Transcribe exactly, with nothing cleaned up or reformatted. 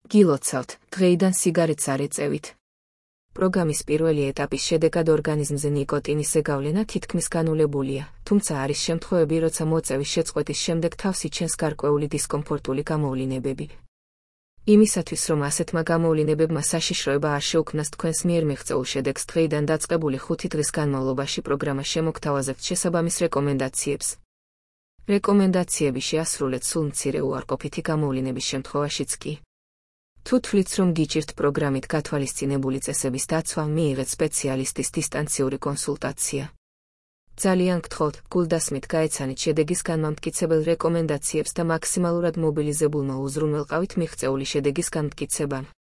გილოცავთ, დღეიდან სიგარეტს არ ეწევით. პროგრამის პირველი ეტაპის შედეგად ორგანიზმზე ნიკოტინის ზეგავლენა თითქმის განულებულია, თუმცა არის შემთხვევები, როცა მოწევის შეწყვეტის შემდეგ თავს იჩენს გარკვეული დისკომფორტული გამოვლინებები. იმისათვის, რომ ასეთმა გამოვლინებებმა საშიშროება არ შეუქმნას თქვენს მიერ მიღწეულ შედეგს, დღეიდან დაწყებული ხუთი დღის განმავლობაში პროგრამა შემოგთავაზებთ შესაბამის რეკომენდაციებს. რეკომენდაციები შეასრულეთ სულ მცირე უარყოფითი გამოვლინების შემთხვევაშიც კი. თუ თვლით, რომ გიჭირთ პროგრამით გათვალისწინებული წესების დაცვა, მიიღეთ სპეციალისტის დისტანციური კონსულტაცია. ძალიან გთხოვთ, გულდასმით გაეცანით შედეგის განმამტკიცებელ რეკომენდაციებს და მაქსიმალურად მობილიზებულმა უზრუნველყავით მიღწეული შედეგის განმტკიცებამ.